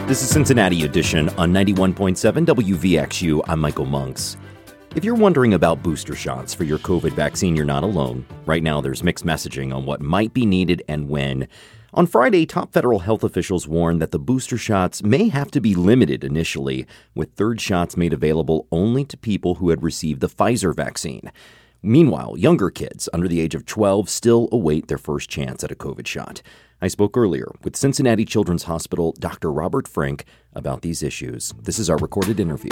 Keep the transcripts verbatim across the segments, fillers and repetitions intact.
This is Cincinnati Edition on ninety-one point seven W V X U. I'm Michael Monks. If you're wondering about booster shots for your COVID vaccine, you're not alone. Right now, there's mixed messaging on what might be needed and when. On Friday, top federal health officials warned that the booster shots may have to be limited initially, with third shots made available only to people who had received the Pfizer vaccine. Meanwhile, younger kids under the age of twelve still await their first chance at a COVID shot. I spoke earlier with Cincinnati Children's Hospital Doctor Robert Frank about these issues. This is our recorded interview.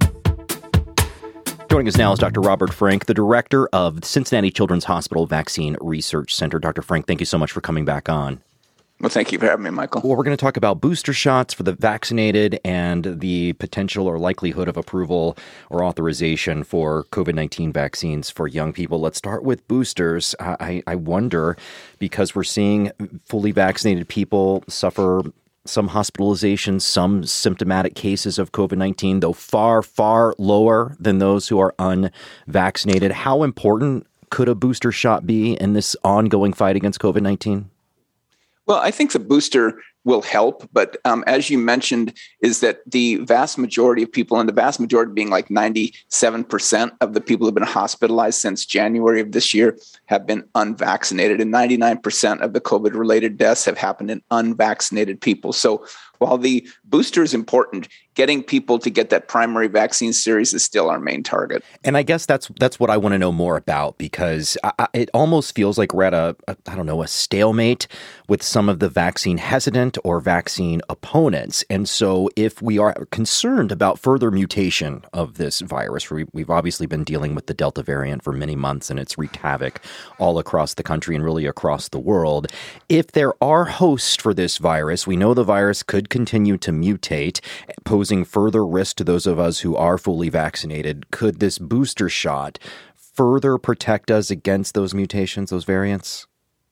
Joining us now is Doctor Robert Frank, the director of Cincinnati Children's Hospital Vaccine Research Center. Doctor Frank, thank you so much for coming back on. Well, thank you for having me, Michael. Well, we're going to talk about booster shots for the vaccinated and the potential or likelihood of approval or authorization for COVID nineteen vaccines for young people. Let's start with boosters. I, I wonder, because we're seeing fully vaccinated people suffer some hospitalizations, some symptomatic cases of COVID nineteen, though far, far lower than those who are unvaccinated. How important could a booster shot be in this ongoing fight against COVID nineteen? Well, I think the booster will help, but um, as you mentioned, is that the vast majority of people, and the vast majority being like ninety-seven percent of the people who have been hospitalized since January of this year have been unvaccinated, and ninety-nine percent of the COVID-related deaths have happened in unvaccinated people. So while the booster is important, getting people to get that primary vaccine series is still our main target. And I guess that's that's what I want to know more about, because I, it almost feels like we're at a, a, I don't know, a stalemate with some of the vaccine hesitant or vaccine opponents. And so if we are concerned about further mutation of this virus, we, we've obviously been dealing with the Delta variant for many months, and it's wreaked havoc all across the country and really across the world. If there are hosts for this virus, we know the virus could continue to mutate, posing further risk to those of us who are fully vaccinated. Could this booster shot further protect us against those mutations, those variants?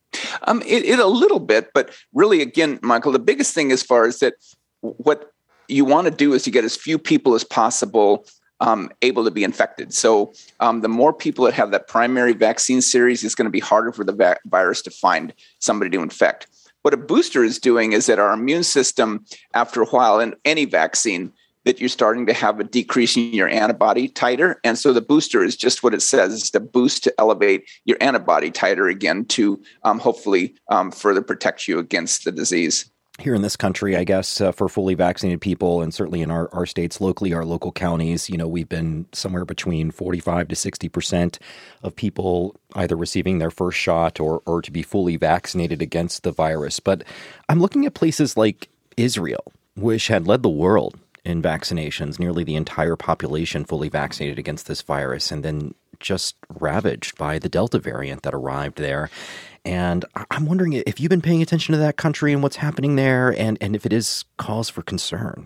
Um, it, it a little bit, but really, again, Michael, the biggest thing as far as that, what you want to do is to get as few people as possible um, able to be infected. So um, the more people that have that primary vaccine series, it's going to be harder for the va- virus to find somebody to infect. What a booster is doing is that our immune system, after a while, in any vaccine, that you're starting to have a decrease in your antibody titer. And so the booster is just what it says, is to boost, to elevate your antibody titer again to um, hopefully um, further protect you against the disease. Here in this country, I guess, uh, for fully vaccinated people, and certainly in our, our states locally, our local counties, you know, we've been somewhere between forty-five to sixty percent of people either receiving their first shot or, or to be fully vaccinated against the virus. But I'm looking at places like Israel, which had led the world in vaccinations, nearly the entire population fully vaccinated against this virus, and then just ravaged by the Delta variant that arrived there. And I'm wondering if you've been paying attention to that country and what's happening there, and, and if it is cause for concern.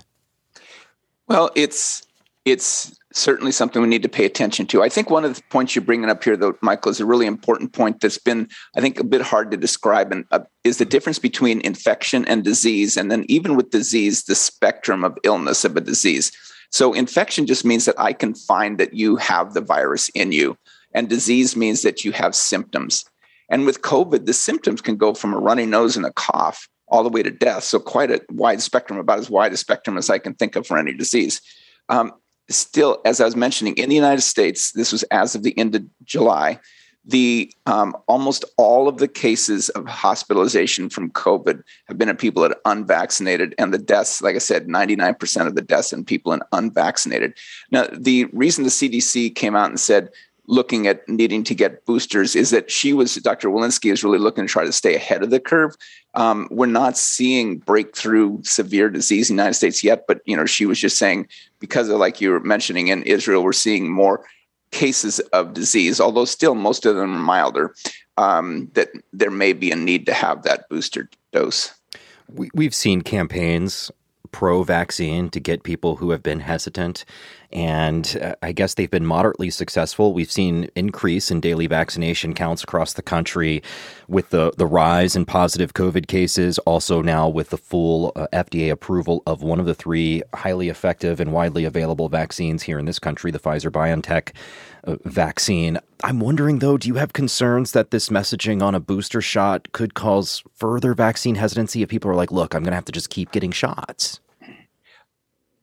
Well, it's it's certainly something we need to pay attention to. I think one of the points you're bringing up here, though, Michael, is a really important point that's been, I think, a bit hard to describe, and uh, is the difference between infection and disease, and then even with disease, the spectrum of illness of a disease. So infection just means that I can find that you have the virus in you, and disease means that you have symptoms. And with COVID, the symptoms can go from a runny nose and a cough all the way to death. So quite a wide spectrum, about as wide a spectrum as I can think of for any disease. Um, still, as I was mentioning, in the United States, this was as of the end of July, the um, almost all of the cases of hospitalization from COVID have been in people that are unvaccinated, and the deaths, like I said, ninety-nine percent of the deaths in people in unvaccinated. Now, the reason the C D C came out and said, looking at needing to get boosters, is that she was, Doctor Walensky is really looking to try to stay ahead of the curve. Um, we're not seeing breakthrough severe disease in the United States yet, but, you know, she was just saying, because of, like you were mentioning, in Israel, we're seeing more cases of disease, although still most of them are milder, um, that there may be a need to have that booster dose. We, we've seen campaigns pro-vaccine to get people who have been hesitant. And uh, I guess they've been moderately successful. We've seen increase in daily vaccination counts across the country with the, the rise in positive COVID cases. Also now with the full uh, F D A approval of one of the three highly effective and widely available vaccines here in this country, the Pfizer-BioNTech uh, vaccine. I'm wondering, though, do you have concerns that this messaging on a booster shot could cause further vaccine hesitancy if people are like, look, I'm going to have to just keep getting shots?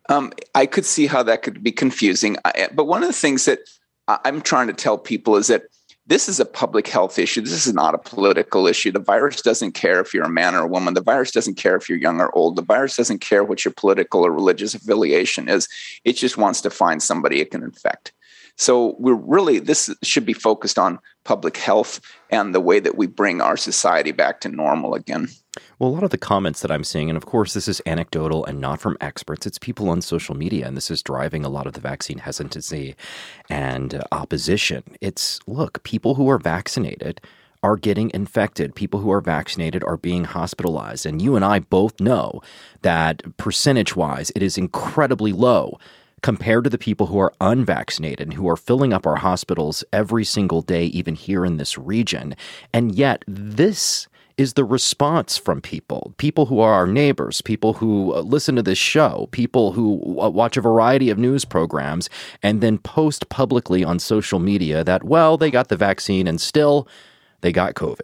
Um, I could see how that could be confusing. I, but one of the things that I'm trying to tell people is that this is a public health issue. This is not a political issue. The virus doesn't care if you're a man or a woman. The virus doesn't care if you're young or old. The virus doesn't care what your political or religious affiliation is. It just wants to find somebody it can infect. So we're really, this should be focused on public health and the way that we bring our society back to normal again. Well, a lot of the comments that I'm seeing, and of course this is anecdotal and not from experts, it's people on social media, and this is driving a lot of the vaccine hesitancy and uh, opposition. It's, look, people who are vaccinated are getting infected. People who are vaccinated are being hospitalized. And you and I both know that percentage-wise, it is incredibly low compared to the people who are unvaccinated and who are filling up our hospitals every single day, even here in this region. And yet this is the response from people, people who are our neighbors, people who listen to this show, people who watch a variety of news programs and then post publicly on social media that, well, they got the vaccine and still they got COVID.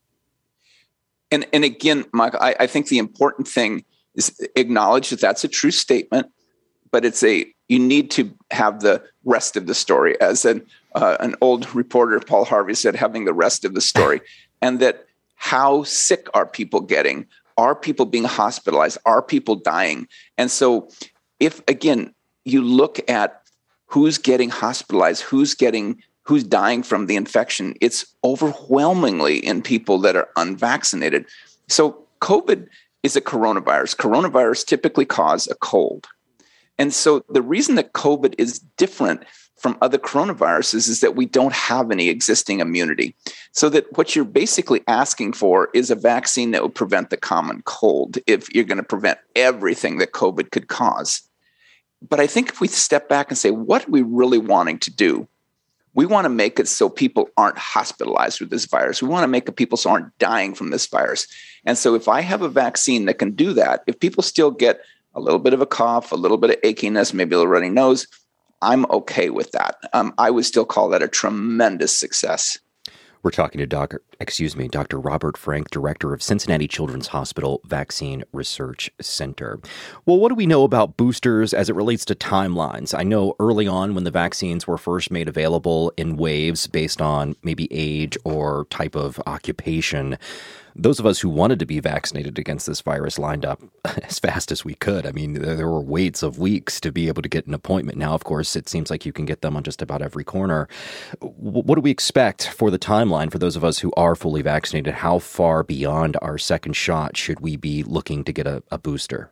And, and again, Michael, I, I think the important thing is acknowledge that that's a true statement, but it's a, you need to have the rest of the story. As an, uh, an old reporter, Paul Harvey, said, having the rest of the story. And that how sick are people getting? Are people being hospitalized? Are people dying? And so if, again, you look at who's getting hospitalized, who's getting, who's dying from the infection, it's overwhelmingly in people that are unvaccinated. So COVID is a coronavirus. Coronavirus typically cause a cold. And so the reason that COVID is different from other coronaviruses is that we don't have any existing immunity. So that what you're basically asking for is a vaccine that will prevent the common cold if you're going to prevent everything that COVID could cause. But I think if we step back and say, what are we really wanting to do? We want to make it so people aren't hospitalized with this virus. We want to make it people so aren't dying from this virus. And so if I have a vaccine that can do that, if people still get a little bit of a cough, a little bit of achiness, maybe a little runny nose, I'm okay with that. Um, I would still call that a tremendous success. We're talking to Doctor excuse me, Doctor Robert Frank, director of Cincinnati Children's Hospital Vaccine Research Center. Well, what do we know about boosters as it relates to timelines? I know early on when the vaccines were first made available in waves based on maybe age or type of occupation, those of us who wanted to be vaccinated against this virus lined up as fast as we could. I mean, there were waits of weeks to be able to get an appointment. Now, of course, it seems like you can get them on just about every corner. What do we expect for the timeline for those of us who are fully vaccinated? How far beyond our second shot should we be looking to get a, a booster?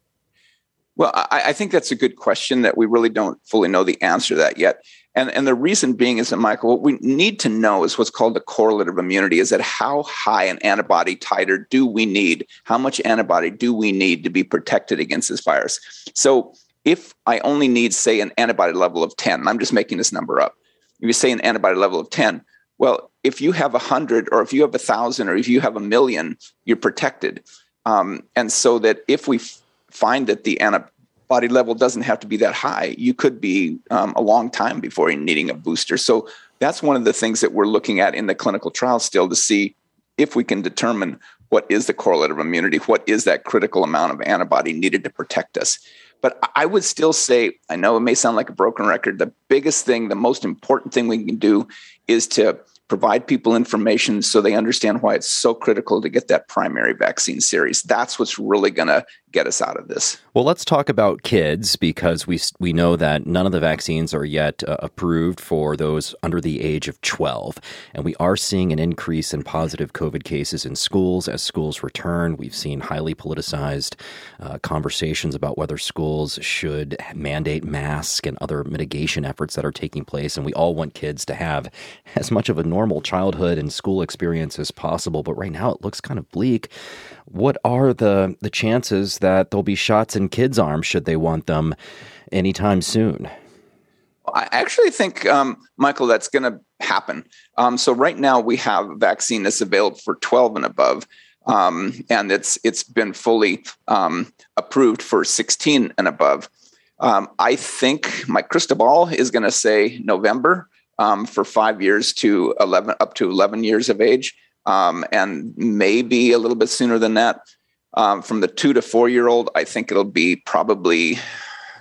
Well, I, I think that's a good question that we really don't fully know the answer to that yet. And, and the reason being is that, Michael, what we need to know is what's called the correlative immunity, is that how high an antibody titer do we need? How much antibody do we need to be protected against this virus? So if I only need, say, an antibody level of ten, I'm just making this number up. If you say an antibody level of ten, well, if you have one hundred or if you have one thousand or if you have a million, you're protected. Um, and so that if we f- find that the antibody body level doesn't have to be that high, you could be um, a long time before you're needing a booster. So that's one of the things that we're looking at in the clinical trial still, to see if we can determine what is the correlative immunity, what is that critical amount of antibody needed to protect us. But I would still say, I know it may sound like a broken record, the biggest thing, the most important thing we can do is to provide people information so they understand why it's so critical to get that primary vaccine series. That's what's really going to get us out of this. Well, let's talk about kids, because we we know that none of the vaccines are yet uh, approved for those under the age of twelve. And we are seeing an increase in positive COVID cases in schools as schools return. We've seen highly politicized uh, conversations about whether schools should mandate masks and other mitigation efforts that are taking place. And we all want kids to have as much of a normal childhood and school experience as possible. But right now it looks kind of bleak. What are the, the chances that there'll be shots in kids' arms should they want them anytime soon? I actually think, um, Michael, that's going to happen. Um, so right now we have a vaccine that's available for twelve and above, um, and it's it's been fully um, approved for sixteen and above. Um, I think my crystal ball is going to say November um, for five years to eleven, up to eleven years of age. Um, and maybe a little bit sooner than that. Um, from the two to four year old, I think it'll be probably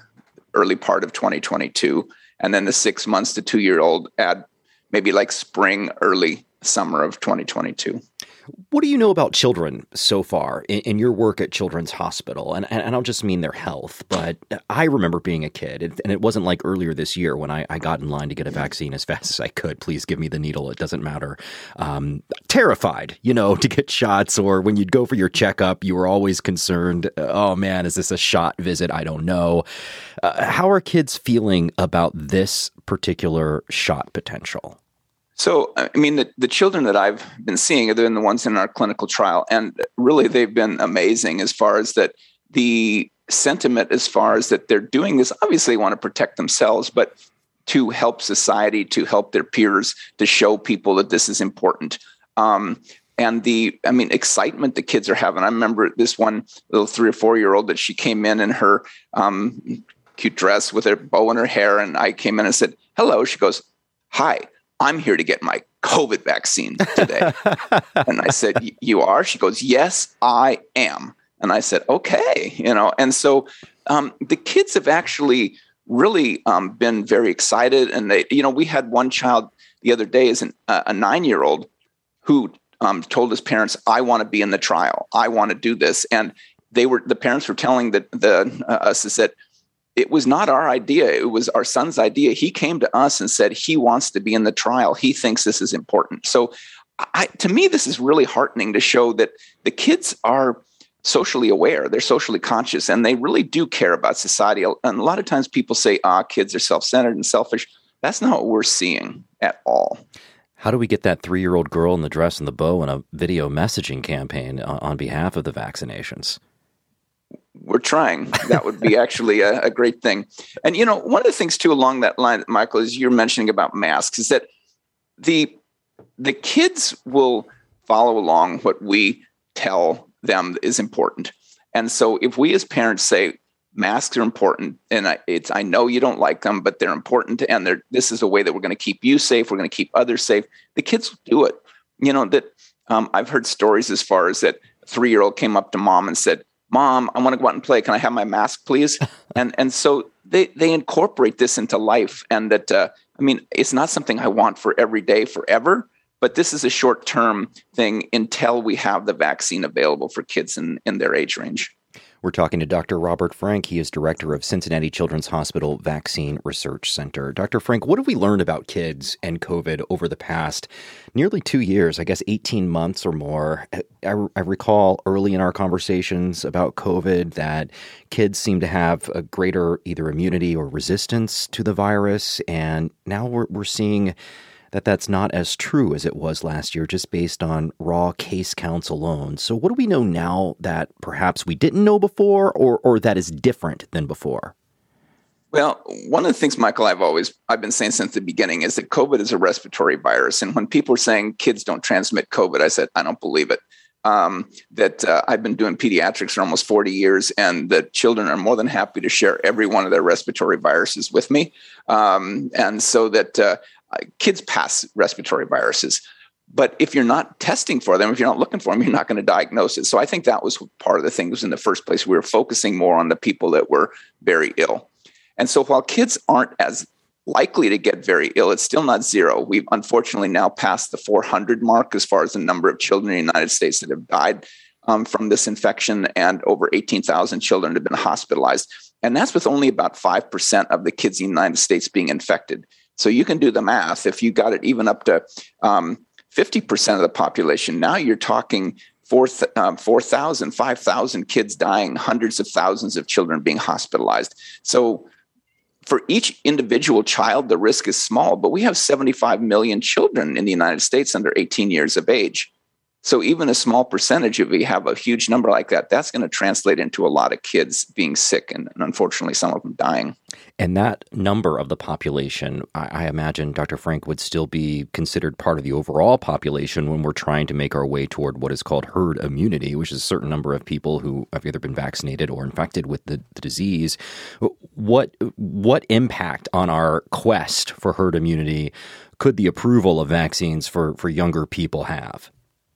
early part of twenty twenty-two. And then the six months to two-year-old at maybe like spring, early summer of twenty twenty-two. What do you know about children so far in, in your work at Children's Hospital? And, and I don't just mean their health, but I remember being a kid, and it wasn't like earlier this year when I, I got in line to get a vaccine as fast as I could. Please give me the needle. It doesn't matter. Um, terrified, you know, to get shots, or when you'd go for your checkup, you were always concerned, oh man, is this a shot visit? I don't know. Uh, how are kids feeling about this particular shot potential? So, I mean, the, the children that I've been seeing have been the ones in our clinical trial, and really they've been amazing as far as that the sentiment as far as that they're doing this. Obviously, they want to protect themselves, but to help society, to help their peers, to show people that this is important. Um, and the, I mean, excitement the kids are having. I remember this one little three or four-year-old that she came in in her um, cute dress with her bow in her hair, and I came in and said, hello. She goes, hi. I'm here to get my COVID vaccine today. And I said, you are? She goes, yes, I am. And I said, okay, you know, and so um, the kids have actually really um, been very excited. And they, you know, we had one child the other day, is an, uh, a nine-year-old who um, told his parents, I want to be in the trial. I want to do this. And they were, the parents were telling the, the uh, us is that it was not our idea. It was our son's idea. He came to us and said he wants to be in the trial. He thinks this is important. So I, to me, this is really heartening to show that the kids are socially aware. They're socially conscious, and they really do care about society. And a lot of times people say, ah, kids are self-centered and selfish. That's not what we're seeing at all. How do we get that three-year-old girl in the dress and the bow in a video messaging campaign on behalf of the vaccinations? We're trying. That would be actually a, a great thing. And, you know, one of the things, too, along that line, Michael, is you're mentioning about masks, is that the the kids will follow along what we tell them is important. And so if we as parents say masks are important, and I, it's I know you don't like them, but they're important, and they're, this is a way that we're going to keep you safe, we're going to keep others safe, the kids will do it. You know, that um, I've heard stories as far as that a three-year-old came up to mom and said, Mom, I want to go out and play. Can I have my mask, please? And and so they they incorporate this into life. And that, uh, I mean, it's not something I want for every day, forever, but this is a short-term thing until we have the vaccine available for kids in, in their age range. We're talking to Doctor Robert Frank. He is director of Cincinnati Children's Hospital Vaccine Research Center. Doctor Frank, what have we learned about kids and COVID over the past nearly two years, I guess eighteen months or more? I, I recall early in our conversations about COVID that kids seem to have a greater either immunity or resistance to the virus. And now we're, we're seeing that that's not as true as it was last year, just based on raw case counts alone. So what do we know now that perhaps we didn't know before, or or that is different than before? Well, one of the things, Michael, I've always, I've been saying since the beginning is that COVID is a respiratory virus. And when people are saying kids don't transmit COVID, I said, I don't believe it. Um, that uh, I've been doing pediatrics for almost forty years, and the children are more than happy to share every one of their respiratory viruses with me. Um, and so that uh, kids pass respiratory viruses. But if you're not testing for them, if you're not looking for them, you're not going to diagnose it. So I think that was part of the thing was in the first place. We were focusing more on the people that were very ill. And so while kids aren't as likely to get very ill, it's still not zero. We've unfortunately now passed the four hundred mark as far as the number of children in the United States that have died um, from this infection, and over eighteen thousand children have been hospitalized. And that's with only about five percent of the kids in the United States being infected. So you can do the math. If you got it even up to um, fifty percent of the population, now you're talking four thousand, five thousand kids dying, hundreds of thousands of children being hospitalized. So for each individual child, the risk is small, but we have seventy-five million children in the United States under eighteen years of age. So even a small percentage, if we have a huge number like that, that's going to translate into a lot of kids being sick and, and unfortunately some of them dying. And that number of the population, I, I imagine, Doctor Frank, would still be considered part of the overall population when we're trying to make our way toward what is called herd immunity, which is a certain number of people who have either been vaccinated or infected with the, the disease. What, what impact on our quest for herd immunity could the approval of vaccines for, for younger people have?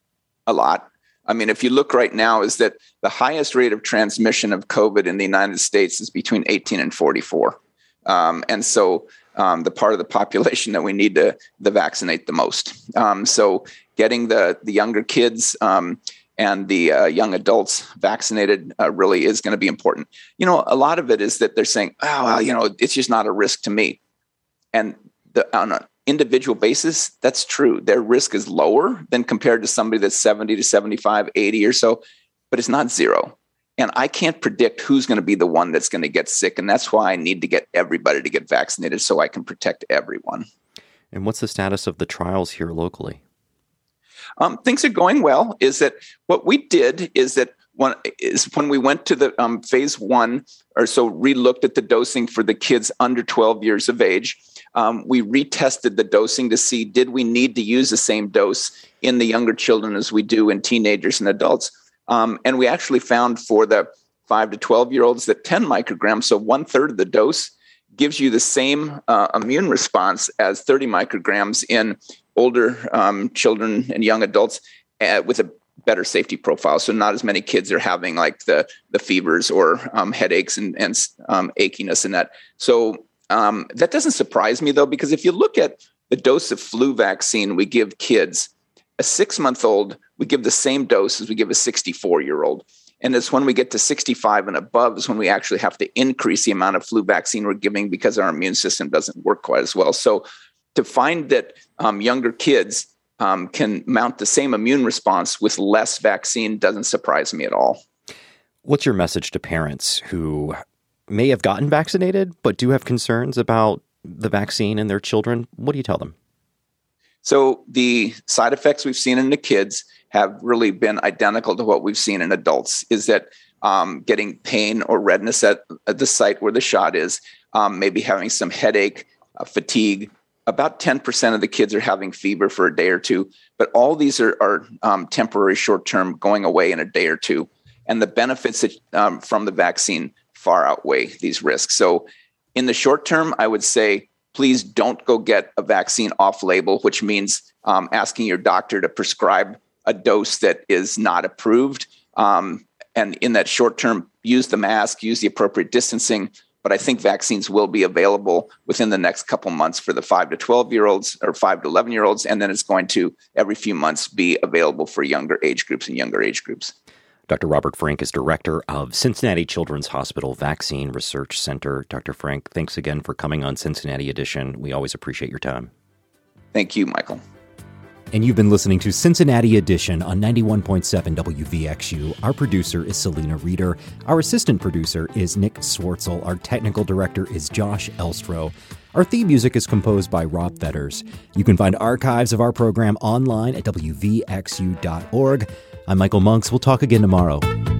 A lot. I mean, if you look right now, is that the highest rate of transmission of COVID in the United States is between eighteen and forty-four. Um, and so um, the part of the population that we need to, to vaccinate the most. Um, so getting the, the younger kids um, and the uh, young adults vaccinated uh, really is going to be important. You know, a lot of it is that they're saying, oh, well, you know, it's just not a risk to me. And the, on an individual basis, that's true. Their risk is lower than compared to somebody that's seventy to seventy-five, eighty or so, but it's not zero. And I can't predict who's going to be the one that's going to get sick. And that's why I need to get everybody to get vaccinated so I can protect everyone. And what's the status of the trials here locally? Um, things are going well. Is that what we did is that one is when we went to the um, phase one or so, re-looked at the dosing for the kids under twelve years of age. Um, we retested the dosing to see, did we need to use the same dose in the younger children as we do in teenagers and adults? Um, and we actually found for the five to twelve year olds that ten micrograms, so one third of the dose, gives you the same uh, immune response as thirty micrograms in older um, children and young adults uh, with a better safety profile. So not as many kids are having like the the fevers or um, headaches and, and um, achiness and that. So um, that doesn't surprise me though, because if you look at the dose of flu vaccine we give kids, a six-month-old, we give the same dose as we give a sixty-four-year-old. And it's when we get to sixty-five and above is when we actually have to increase the amount of flu vaccine we're giving because our immune system doesn't work quite as well. So to find that um, younger kids um, can mount the same immune response with less vaccine doesn't surprise me at all. What's your message to parents who may have gotten vaccinated but do have concerns about the vaccine in their children? What do you tell them? So the side effects we've seen in the kids have really been identical to what we've seen in adults, is that um, getting pain or redness at, at the site where the shot is, um, maybe having some headache, uh, fatigue. About ten percent of the kids are having fever for a day or two, but all these are, are um, temporary, short-term, going away in a day or two. And the benefits that, um, from the vaccine far outweigh these risks. So in the short term, I would say, please don't go get a vaccine off-label, which means um, asking your doctor to prescribe a dose that is not approved. Um, and in that short term, use the mask, use the appropriate distancing. But I think vaccines will be available within the next couple months for the five to twelve-year-olds or five to eleven-year-olds. And then it's going to, every few months, be available for younger age groups and younger age groups. Doctor Robert Frank is director of Cincinnati Children's Hospital Vaccine Research Center. Doctor Frank, thanks again for coming on Cincinnati Edition. We always appreciate your time. Thank you, Michael. And you've been listening to Cincinnati Edition on ninety-one point seven W V X U. Our producer is Selena Reeder. Our assistant producer is Nick Swartzel. Our technical director is Josh Elstro. Our theme music is composed by Rob Fetters. You can find archives of our program online at W V X U dot org. I'm Michael Monks. We'll talk again tomorrow.